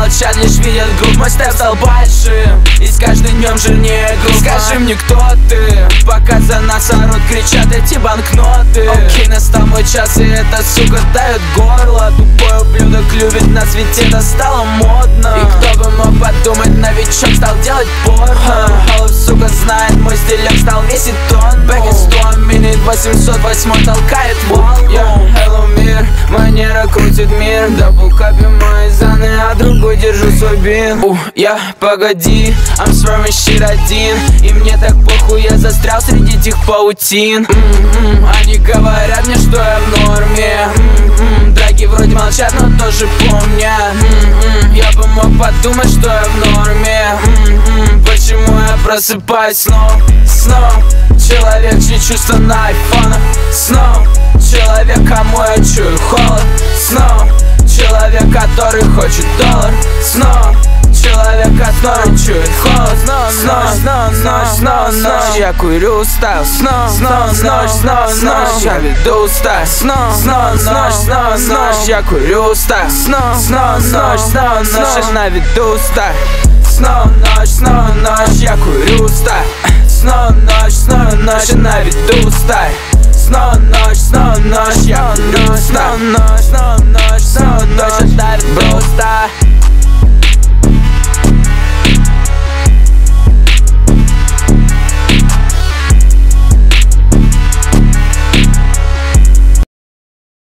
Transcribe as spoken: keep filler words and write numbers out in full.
молчат, лишь видят грудь. Мой степ стал большим и с каждым днем жирнее грудь. Скажи мне, кто ты, пока за нас орут, кричат эти банкноты. Окей, настал мой час, и эта сука дает горло. Тупой ублюдок любит нас, ведь это стало модно. И кто бы мог подумать, новичок стал делать порно. Холоп, сука, знает мой стилек, стал весить тонну. Back in storm, минит восемьсот восемь толкает волну. Yeah. Hello, мир, манера крутит мир. Даблкапим мои заны, а другой держу свой бин. uh, Я, погоди, I'm swerving shit один. И мне так похуй, я застрял среди этих паутин. mm-hmm. Они говорят мне, что я в норме. mm-hmm. Драки вроде молчат, но тоже помнят. mm-hmm. Я бы мог подумать, что я в норме. mm-hmm. Почему я просыпаюсь снова, снова? Человек, чьи чувства на айфонах. Снова человек, кому я чую холод. Снова человек, который хочет доллар. Снова человек, который чует холод. Снова, снова, снова, снова, снова, снова я курю стайл. Снова, снова, снова, снова, снова я веду стайл. Снова, снова, снова, снова, снова я курю стайл. Снова, снова, снова, снова, снова на виду стайл. Снова ночь, снова ночь, я курю стайл. Снова ночь, снова ночь, на виду стайл. Снова ночь, снова ночь, я курю стайл. Снова ночь, снова ночь, снова ночь, я дарю стайл.